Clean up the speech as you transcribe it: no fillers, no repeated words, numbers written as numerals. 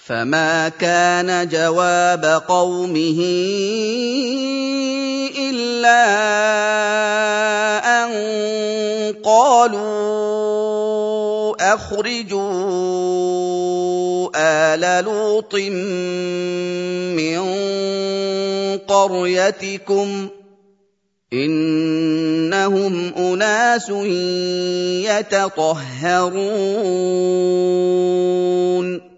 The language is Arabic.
فما كان جواب قومه إلا أن قالوا أخرجوا آل لوط من قريتكم إنهم أناس يتطهرون